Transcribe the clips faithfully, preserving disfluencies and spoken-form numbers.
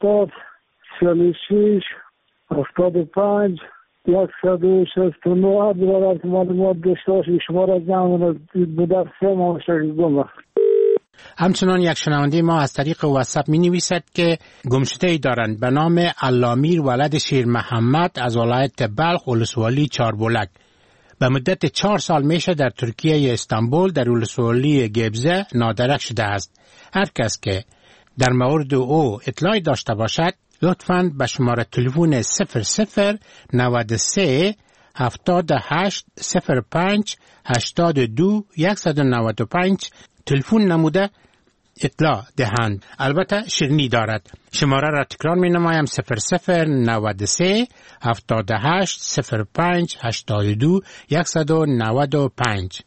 هفتاد چهل و شش هفتاد و پنج یکصد و شصت و نه. برادر که معلومات داشته باشی شما را جمع بوده سه ماه شکل گم رفت. همچنان یک شنونده ما از طریق واتساپ می نویسد که گمشده ای دارند به نام علامیر ولد شیر محمد از ولایت بلخ ولسوالی چاربلک. به مدت چهار سال میشه در ترکیه استانبول در ولسوالی گبزه نادرک شده است. هر کس که در مورد او اطلاعی داشته باشد لطفاً به شماره تلفن صفر صفر نود و سه هفتاد و هشت صفر پنج هشتاد و دو صد و نود و پنج تلفن نموده اطلاع دهند. البته شیرینی دارد. شماره را تکرار می نمایم صفر صفر نود و سه هفتاد و هشت صفر پنج هشتاد و دو صد و نود و پنج.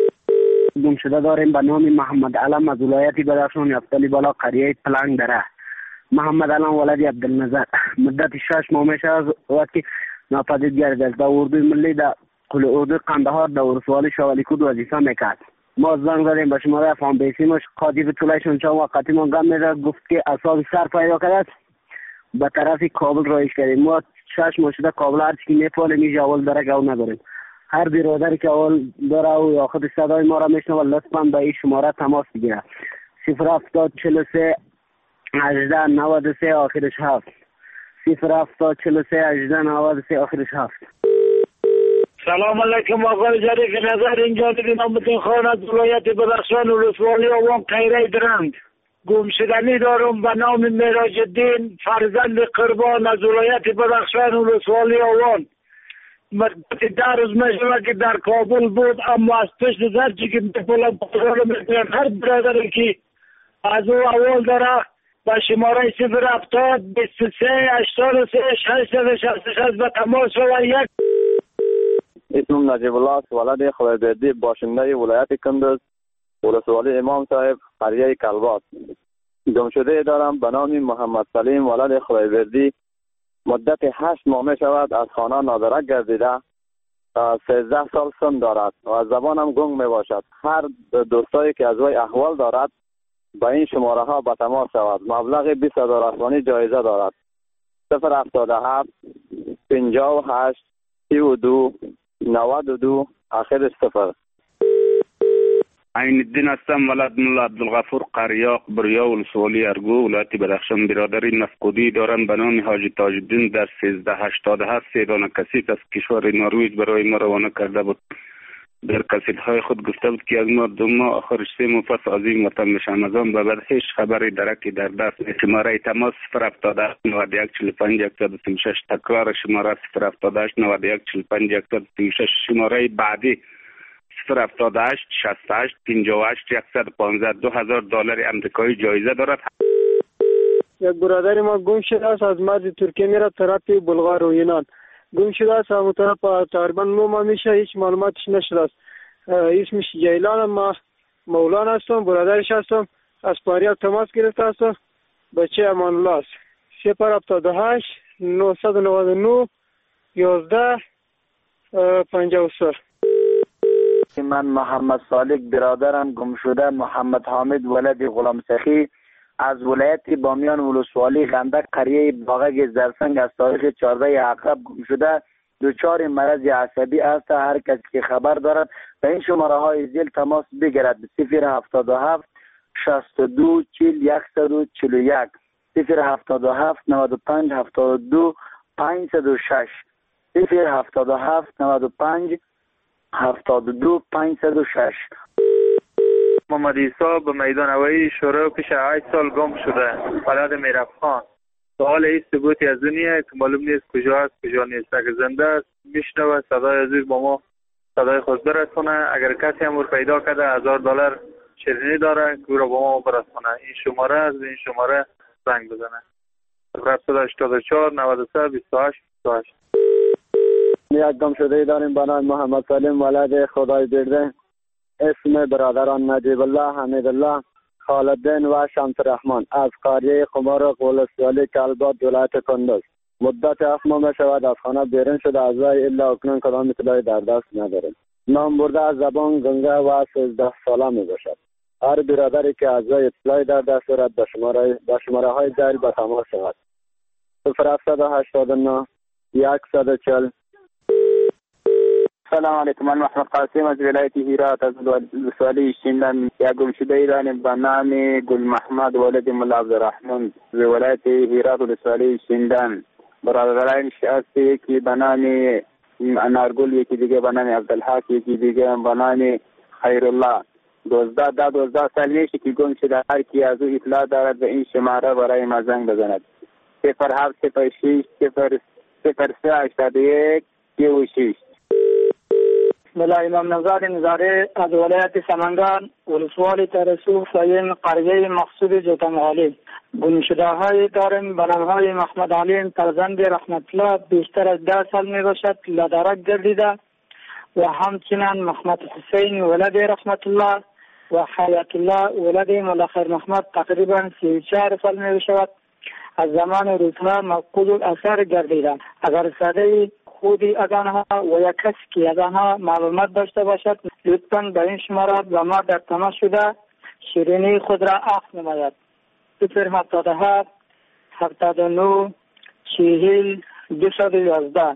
گمشده داریم به نام محمد علم از ولایت بدخشان یفتلی بالا قریه پلنگ دره. محمد علم ولد عبدالنظر مدت شش ماه میشه از وقتی ناپدید گردید. در اردوی ملی در قل اردوی قندهار در ولسوالی شوالیکود وظیفه میکرد. ما زنگ زدیم به شماره فام بیسیمش قاضی طولایشون چند وقتی ما گم میده گفت که اصاب سر پیدا کرد به طرف کابل رایش کردیم. ما شش ماه شده کابل هرچی که میپاله میشه اول داره گو نداریم. هر برادری که اول داره و یا خود صدای ما را میشنوه لطفا به این شماره تماس بگیره. صفر هفتاد چهل و سه هجده نود و سه آخرش هفت. صفر هفتاد چهل و سه هجده نود و سه آخرش هفت. سلام علیکم آقای جریف نظر. اینجا دیدیم امتین خان از ولایت بدخشان ولسوالی آوان قیره درند. گمشدنی دارم به نام معراج الدین فرزند قربان از ولایت بدخشان ولسوالی آوان. مدت در روز میشود که در کابل بود اما از پشت زرچی که میپولم پاسال میکنم. هر برادری که از او اول داره با شماره صفر هفتاد بیست و سه هشتاد و سه هشتصد و شصت و شش به تماس و یک. اسمم نجیب الله است، ولد خدایبردی، باشنده ولایت کندز ولسوالی امام صاحب قریه کلبات. گمشده دارم به نام محمد سلیم ولد خدایبردی. مدت هشت ماه می شود از خانه نادرک گردیده. سیزده سال سن دارد و از زبانم گنگ می باشد. هر دوستایی که از وی احوال دارد با این شماره ها به تماس شود. مبلغ بیست هزار افغانی جایزه دارد. صفر هفتاد و هفت پنجاه و هشت سی و دو نود و دو آخرش صفر. عین الدین هستم، ولد ملا عبدالغفور قریاق بریا ولسوالی ارگو ولایت بدخشان. برادری نفقودی دارم به نام حاجی تاج الدین در سیزده هشتاد و هفت سه دانه کسیت از کشور نروژ برای ما روانه کرده بود. در کسیت‌های خود گفته بود که از ما دو ماه آخرش سه ماه پس از این وطن میشم. از آن به بعد هیچ خبری درکی در دست. شماره تماس صفر هفتاد و هشت نود و یک چهل و پنج صد و سی و شش. تکرار شماره صفر هفتاد و هشت نود و یک چهل و پنج صد و سی و شش. شماره بعدی صفر هفتاد و هشت شصت و هشت پنجاه و هشت صد و پانزده. دو هزار دلار آمریکایی جایزه دارد. یک برادر ما گم شده است، از مرز ترکیه میره طرف بلغار و یونان. گم شده است، همون طرف تقریبا نو ماه میشه، هیچ معلوماتش نشده است. اسمش جیلان، ما مولانا هستم، برادرش هستم. از پاریاب تماس گرفته هستم. بچه امان الله است. صفر هفتاد و هشت نهصد و نود و نه یازده پنجاه و سه. من محمد صالح برادرم گم شده محمد حامد ولد غلام سخی از ولایت بامیان ولسوالی غندک قریه باغک زرسنگ از تاریخ چهارده عقرب گم شده. دچار مرض عصبی است. هر کسی که خبر دارد به این شماره های زیل تماس بگیرد. صفر هفتاد و هفت شصت و دو چهل صد و چهل و یک. صفر هفتاد و هفت نود و پنج هفتاد و دو پانصد و شش. صفر هفتاد و هفت نود و پنج هفتاد و دو پانصد و شش. محمد عیسی به میدان هوایی شروع پیش هشت سال گم شده. بلد میرفخان. سوال این ثبوتی از دنیا که معلوم نیست کجا است کجا نیست. اگر زنده است میشنوه صدای عزیز با ما صدای خود برسونه. اگر کسی هم پیدا کرده هزار دلار شیرینی داره که او را با ما برسونه. این شماره از این شماره زنگ بزنه. صفر هشتاد و چهار نود و سه بیست و هشت بیست و هشت. یک گم شده داریم به نام محمد سلیم ولد خدایبرده. اسم برادران نجیب الله، حمید الله، خالدین و شمس رحمان از قریه قمارق ولسوالی کلبات ولایت کندز. مدت هفت ماه می شود از خانه بیرون شده. از وی الا اکنون کدام اطلاعی در دست نداریم. نام برده از زبان گنگه و سیزده ساله می باشد. هر برادری که از وی اطلاعی در دست دارد به شماره به شماره های زیر به تماس شود. صفر هفتصد و هشتاد و نه صد و چهل. سلام علیکم. من محمد قاسم از ولایت هرات از ولسوالی شیندن. یک گمشده ای داریم به نام گل محمد ولد ملا عبدالرحمن از ولایت هرات ولسوالی شیندن. برادرانش هست، یکی به نام انارگل، یکی دیگه به نام عبدالحق، یکی دیگه به نام خیرالله. دوزده ده دوزده سال میشه که گم شده. هر کی از او اطلاع دارد به این شماره برای ما زنگ بزند. صفر هفت صفر شش صفر صفر سه هشتاد و یک سی و شش. ملا امام نزار نزاره از ولایت سمنگان ولسوالی ترسو فایم قریه مقصود جوتمغالی. گمشده های داریم به نام های محمد علی فرزند رحمت الله، بیشتر از ده سال می باشد لدرک گردیده، و همچنین محمد حسین ولد رحمت الله و حیات الله ولد ملا خیر محمد تقریبا سی و چهار سال می باشد. از زمان روزها مفقود الاثر گردیده. اگر صدای خودی از آنها و یک کسی که از آنها معلومات داشته باشد لطفاً به این شماره و ما در تماس شده شیرینی خود را اخذ نماید. صفر هفتاد و هفت هفتاد و نه چهل دویست و یازده.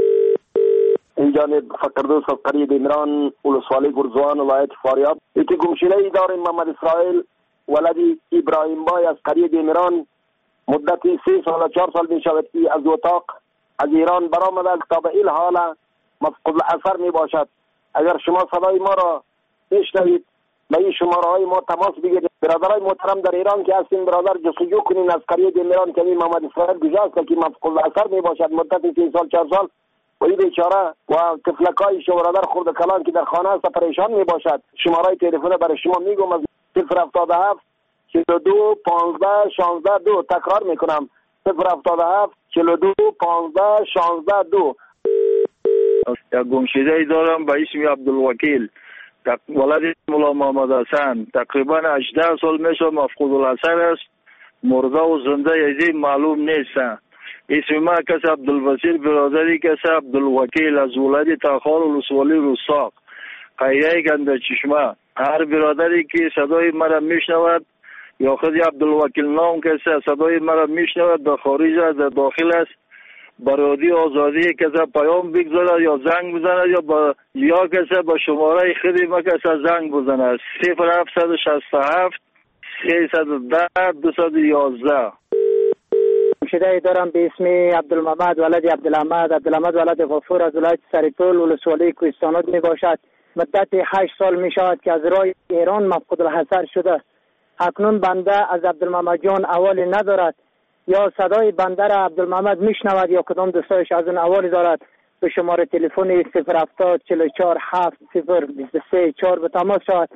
این جانب فقردوس از قریه دیمران ولسوالی گرزوان ولایت فاریاب. یکی گمشده ای داریم محمد اسرائیل ولدی ابراهیم بای از قریه دیمران. مدتی سه سال و چهار سال می شود که از اتاق از ایران برآمده تا به این حال مفقود الاثر می باشد. اگر شما صدای ما را بشنوید به این شماره های ما تماس بگیرید. برادرای محترم در ایران که هستین برادر جستجو کنین از قریه دیمران که این محمد اسرائیل کجاست که مفقود الاثر می باشد مدتی سه سال چهار سال. و این بیچاره و طفلکای شو برادر خورده کلان که در خانه است پریشان می باشد. شماره تلفن برای شما میگم از صفر هفتاد و هفت چهل و دو پانزده شانزده دو. تکرار میکنم صفر هفتاد و هفت چهل و دو پانزده شانزده دو. یک گمشده ای دارم به اسم عبدالوکیل ولد مولا محمد حسن. تقریبا هجده سال میشه مفقود الاثر است. مرده و زنده یزی معلوم نیست. اسم ما کس عبدالوسیل برادری کس عبدالوکیل از ولد تاخار ولسوالی رستاق قریه گنده چشمه. هر برادری که صدای مرا میشنود یا خود عبدالوکیل نام کسی صدای مرا میشنود در خارج از داخل است برادی آزادی کسی پیام بگذارد یا زنگ بزند یا با یا کسی با شماره خودی ما کسی زنگ بزند. صفر هفتصد و شصت و هفت سیصد و ده دویست و یازده. گمشده دارم به اسم عبدالمحمد ولد عبدالحمد عبدالحمد ولد غفور از ولایت سرپل ولسوالی کوهستانات می باشد. مدت هشت سال می شود که از راه ایران مفقود الحضر شده. اکنون بنده از عبدالمحمد جان احوالی ندارد، یا صدای بنده را عبدالمحمد میشنود یا کدام دوستایش از اون احوالی دارد. به شماره تلفن صفر هفتاد چهل و چهار هفت صفر بیست و سه چهار به تماس شود.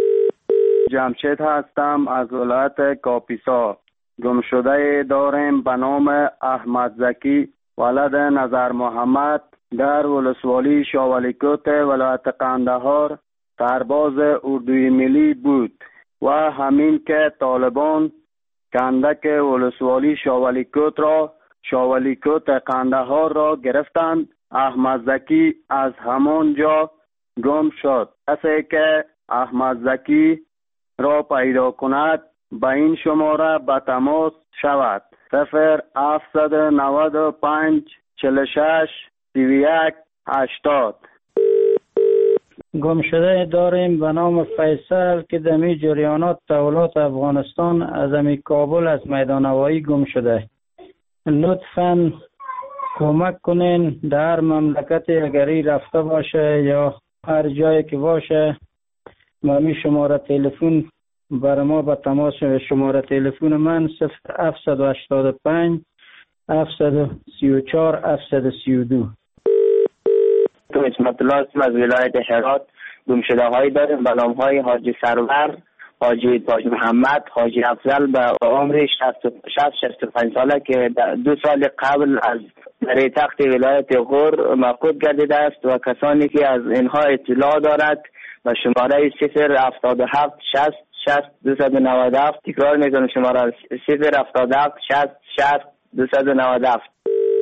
جمشید هستم از ولایت کاپیسا. گمشده داریم به نام احمد زکی ولد نظر محمد در ولسوالی شاولیکوت ولایت قندهار سرباز اردوی ملی بود و همین که طالبان کندک ولسوالی شاولیکوت را شاولیکوت قندهار را گرفتند. احمد زکی از همان جا گم شد. کسی که احمد زکی را پیدا کند به این شماره به تماس شود. صفر هفتصد و نود و پنج چهل و شش سی و یک هشتاد. گمشده داریم به نام فیصل که دمی جریانات تولات افغانستان از امی کابل از میدان هوایی گم شده. لطفاً کمک کنین در مملکت اگری رفته باشه یا هر جایی که باشه ما می شماره تلفن برای ما به تماس. شماره تلفن من صفر هفتصد و هشتاد و پنج هفتصد و سی و چهار هفتصد و سی و دو. تو اسمت الله اسم از ولایت هرات. گمشده هایی داریم به نام های حاجی سرور، حاجی تاج محمد، حاجی افضل به عمر شصت شصت و پنج ساله که دو سال قبل از در تخت ولایت غور مفقود گردیده است و کسانی که از اینها اطلاع دارد و شماره صفر هفتاد و هفت شصت شصت دویست و نود و هفت. تکرار میکنم شماره صفر هفتاد و هفت شصت شصت دویست و نود و هفت.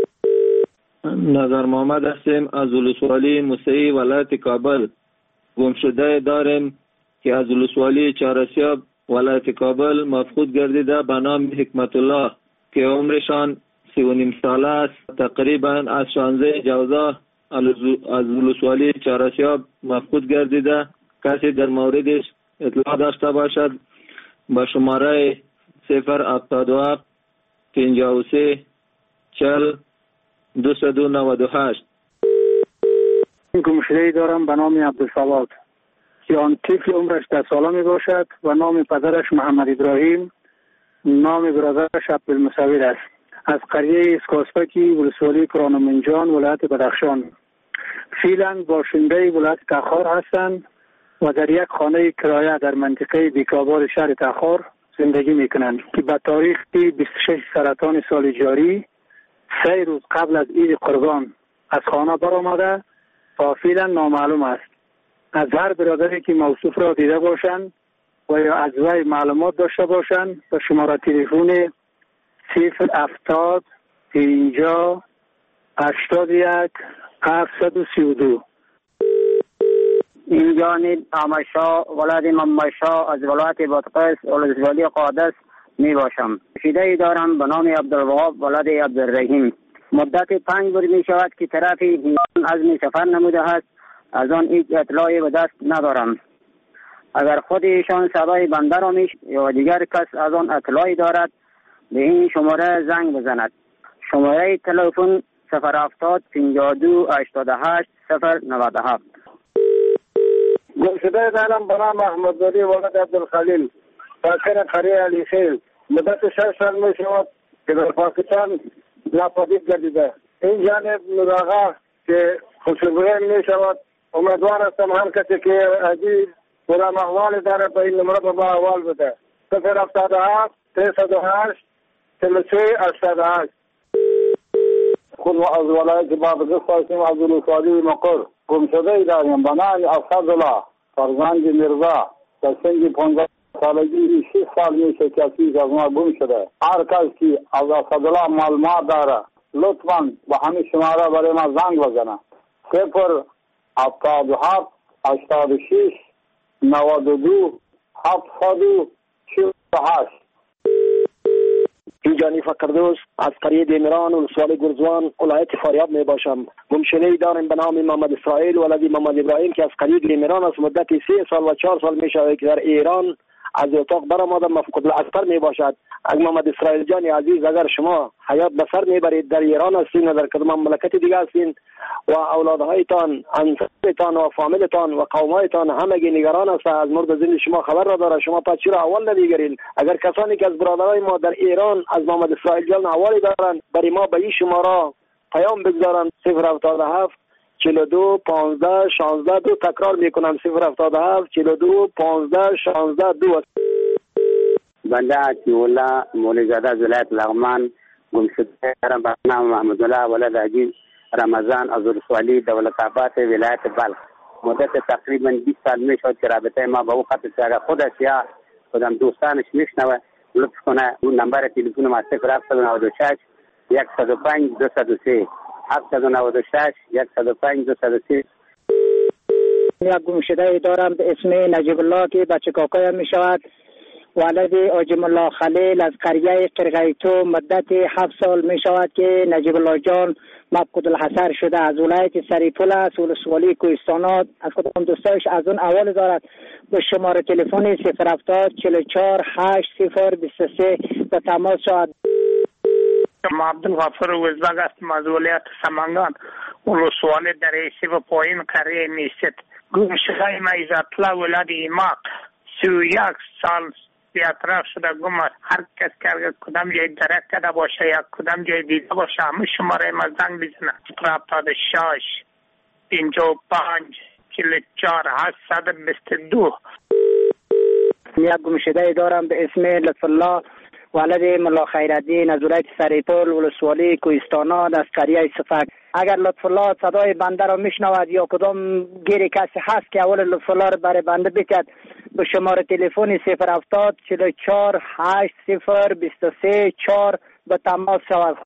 نظر محمد هستیم از ولسوالی موسعی ولایت کابل. گمشده داریم که از ولسوالی چهارسیاب ولایت کابل مفقود گردیده به نام حکمت الله که عمرشان سی و نیم ساله است. تقریبا از شانزده جوزا از ولسوالی چهارسیاب مفقود گردیده. کسی در موردش اطلاع داشته باشد با شماره صفر هفتاد و هفت پنجاه و سه چهل دویست و نود و هشت. گمشده‌ای دارم به نام عبدالصواد که آن طفل عمرش ده ساله می باشد و نام پدرش محمد ابراهیم، نام برادرش عبدالمصور است. از قریه اسکاسپکی ولسوالی کرانمنجان ولایت بدخشان. فعلا باشنده ولایت تخار هستند و در یک خانه کرایه در منطقه بیکابار شهر تخار زندگی می کنند که به تاریخ بیست و شش سرطان سال جاری سه روز قبل از عید قربان از خانه برآمده و فعلا نامعلوم است. از هر برادری که موصوف را دیده باشند و یا از وی معلومات داشته باشند به شماره تلفن صفر هفتاد پنجاه هشتاد و یک هفتصد و سی و دو. این جانب آمشا ولد ممشا از ولایت بادغیس ولسوالی قادس می باشم. شیده دارم به نام عبدالوهاب ولد عبدالرحیم. مدت پنج بار می شود که طرف ایران عزم سفر نموده است. از آن هیچ اطلاعی به دست ندارم. اگر خود ایشان صدای بنده را میش یا دیگر کس از آن اطلاعی دارد به این شماره زنگ بزند. شماره تلفن صفر هفتاد پنجاه و دو هشتاد و هشت صفر نود و هفت. گمشده دارم به نام احمدزاده ولد عبدالخلیل ساکن قریه علیخیل. مدت شش سال می شود که در پاکستان ناپدید گردیده. این جانب نوراغا که خوشبویی می شود. امیدوار هستم هر کسی که عزیز برام احوال داره به این نمره با احوال بده. صفر هفتاد و هفت سیصد و هشت چهل و سه هشتاد و هشت. خود از ولایت بادغیس هستیم از ولسوالی مقر. گمشده ای داریم به نام اسدالله فرزند میرزا در سن پانزده سالگی شش سال میشه که از ما گم شده. هر کس که از اسدالله معلومات داره لطفاً به همین شماره برای ما زنگ بزنه. صفر هفتاد و هفت هشتاد و شش نود و دو هفتصد و چهل و هشت. اینجانی فقردوس از قریه دیمران ولسوالی گرزوان ولایت فاریاب می باشم. گمشده‌ای دارم به نام محمد اسرائیل ولد محمد ابراهیم که از قریه دیمران از مدت سه سال و چهار سال می شود که در ایران از اتاق برآمده مفقود الاسکر می باشد. اگر محمد اسرائیل جان عزیز اگر شما حیات به سر میبرید در ایران هستین و در کدام مملکت دیگه هستین و اولادهایتان انصارتان و فامیلتان و قومایتان همگی نگران است از مورد زندگی شما خبر را داره، شما پس چرا اول نمیگیرین؟ اگر کسانی که از برادرای ما در ایران از محمد اسرائیل جان حوالی دارن برای ما به این شماره پیام بگذارن. صفر هفتاد و هفت چهل و دو پانزده شانزده دو. تکرار میکنم صفر هفتاد و هفت چهل و دو پانزده شانزده دو. بنده عطی‌الله مولوی‌زاده از ولایت لغمان گمشده دارم به نام محمدالله ولد عزیز رمضان از ولسوالی دولت‌آباد ولایت بلخ. مدت تقریبا بیست سال میشد که رابطه ما با او قطع شد. اگر خودش یا خودم دوستانش میشنوه لطف کنه اون نمبر تلفن ما صفر هفتاد و نود و شش صد و پنج دویست و سه هفتاد و نود و شش صد و پنج دویست و سه. یک گمشده دارم به اسم نجیب الله که بچه کاکایم می شود. ولد آجم الله خلیل از قریه قرغیتو. مدت هفت سال می شود که نجیب الله جان مفقود الحصر شده. از ولایت سریپول است ولسوالی کوهستانات. از کدام دوستایش از اون اول دارد به شماره تلفن صفر هفتاد چهل و چهار هشت صفر بیست و سه به تماس شود. عبدالغفور وزبگ هستم از ولایت سمنگان ولسوالی در ایسی و پایین قریه میست. گمشده ما عزت‌الله ولد ایماق سی و یک سال بیاطراف شده گم است. هر کس که اگر کدام جای درک کرده باشه یا کدام جای دیده باشه همه شماره ما زنگ بزنه. صفر هفتاد و شش پنجاه و پنج چهل و چهار هشتصد و بیست و دو. یک گمشده دارم به اسم لطف الله ولد ملا خیرالدین از ولایت سریپول ولسوالی کوهستانات از قریه صفک. اگر لطف الله صدای بنده را میشنود یا کدام گیری کسی هست که اول لطف الله را برای بنده بکرد به شماره تلفن صفر هفتاد چهل و چهار هشت صفر بیست و سه چهار به تماس شود.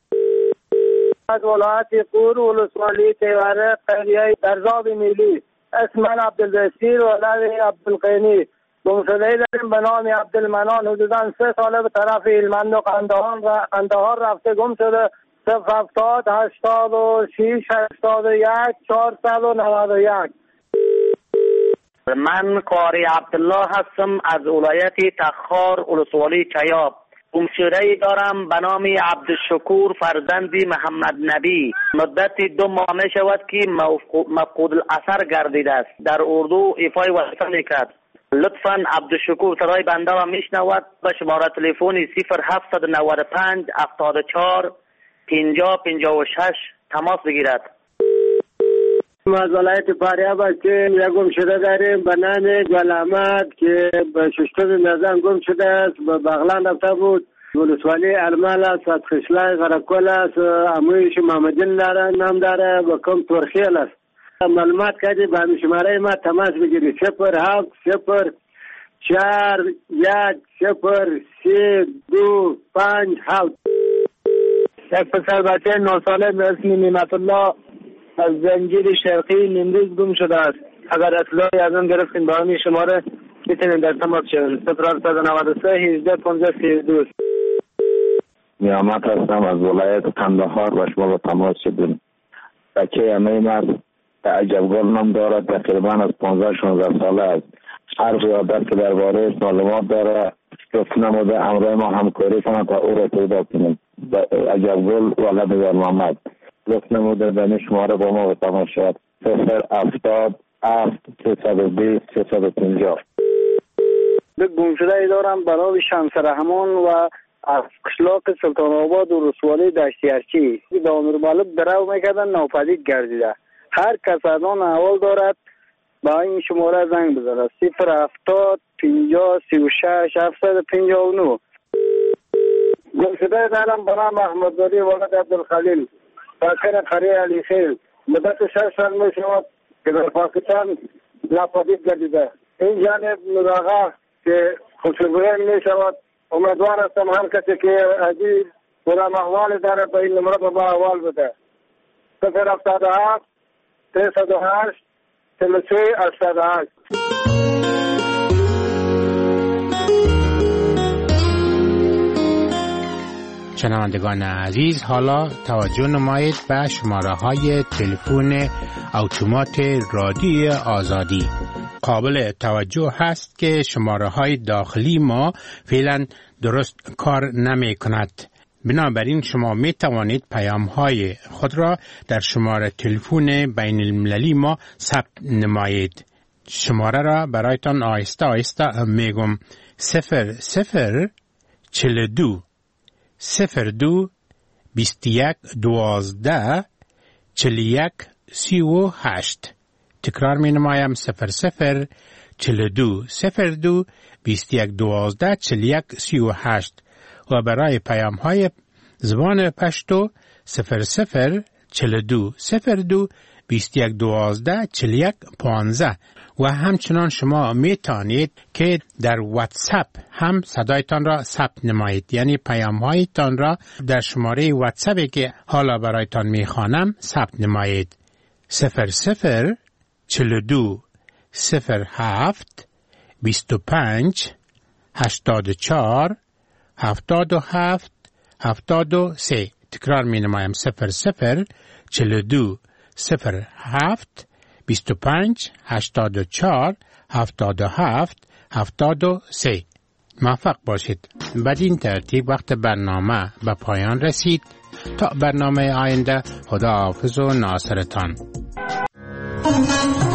از ولایت قور ولسوالی تیوره قریه درزاب میلی اسم من عبدالبصیر ولد عبدالقینی. گمشده‌ای داریم به نام عبدالمنان حدودا سه ساله به طرف هلمند و قندهار قندهار رفته گم شده. صفر هفتاد هشتاد و شیش هشتاد و یک چهارصد و نود و یک. من قاری عبدالله هستم از ولایت تخار ولسوالی چیاب. گمشده‌ای دارم به نام عبدالشکور فرزندی محمد نبی. مدت دو ماه می شود که مفقود الاثر گردیده است. در اردو ایفای وظیفه میکرد. لطفاً عبدالشکور صدای بنده را میشنود. به شماره تلفنی صفر هفتصد و نود و پنج هفتاد و چهار پنجاه پنجاه و شش تماس بگیرد. ما از ولایت فاریاب هستیم. یک گمشده داریم به نام گل احمد که به ششتم نظام گم شده است. به بغلان رفته بود. ولسوالی ارمال است، از خشلای غرقل است، امویش محمدین داره نام داره و کم ترخیل است. معلومات کردی به همین شماره ما تماس بگیری. صفر هفت صفر چهار یک صفر سه دو پنج هفت. یک پسر بچه نو ساله به اسم نعمت الله از زنجیر شرقی نیمروز گم شده است. اگر اطلاعی از آن گرفتین با همین شماره میتونین در تماس شوید. صفر هفتصد و نود و سه هجده پانزده سی و دو. نیامت هستم از ولایت قندهار و شما با تماس شدیم. بچه همه مرد عجبگل نام دارد. تقریبا از پانزده شانزده ساله است. حرف یادت که درباره معلومات داره گفت نموده امرای ما همکاری کنند تا او را پیدا کنیم. عجبگل ولد در محمد گفت نموده دنی شماره با ما تماس شد. صفر هفتاد هفت سیصد و بیست سیصد و پنجاه. به گمشده ای دارم برای شمس رحمان و از قشلاق سلطان آباد و رسوالی دشتیارچی به امیر مالک درو میکردن ناپدید گردیده. هر کس از آن احوال دارد با این شماره زنگ بزنه. صفر هفتاد پنجاه سی و شش هفتصد و پنجاه و نه. گمشده دارم به نام احمدزاده ولد عبدالخلیل ساکن قریه علی خیل. مدت شش سال می شود که در پاکستان ناپدید گردیده. این جانب نوراغا که خوشبختی می شود. امیدوار هستم هر کسی که عجیب کدام احوال داره به این نمره با احوال بده. صفر هفتاد و هفت سیصد و هشت چهل و سه هشتاد و هشت. شنوندگان عزیز، حالا توجه نمایید به شماره های تلفن اتومات رادیو آزادی. قابل توجه هست که شماره های داخلی ما فعلا درست کار نمی کند. بنابراین شما می توانید پیام های خود را در شماره تلفن بین المللی ما ثبت نمایید. شماره را برایتان آهسته آهسته می گم. صفر صفر چل دو صفر دو بیست یک دوازده چل یک سی و هشت. تکرار می نمایم. صفر صفر چل دو صفر دو بیست یک دوازده چل یک سی و هشت. و برای پیام های زبان پشتو صفر صفر چل دو صفر دو بیست یک دوازده چل یک پانزده. و همچنان شما می توانید که در واتساپ هم صدایتان را ثبت نمایید، یعنی پیام هایتان را در شماره واتساپی که حالا برایتان می خوانم ثبت نمایید. صفر صفر چل دو صفر هفت بیست و پنج هشتاد و چهار هفتاد و هفت هفتاد و سه. تکرار می نمایم. صفر صفر چل دو صفر هفت بیست و پنج هشتاد و چهار هفتاد و هفت هفتاد و سه. موفق باشید. بدین ترتیب وقت برنامه به پایان رسید. تا برنامه آینده، خدا حافظ و ناصرتان.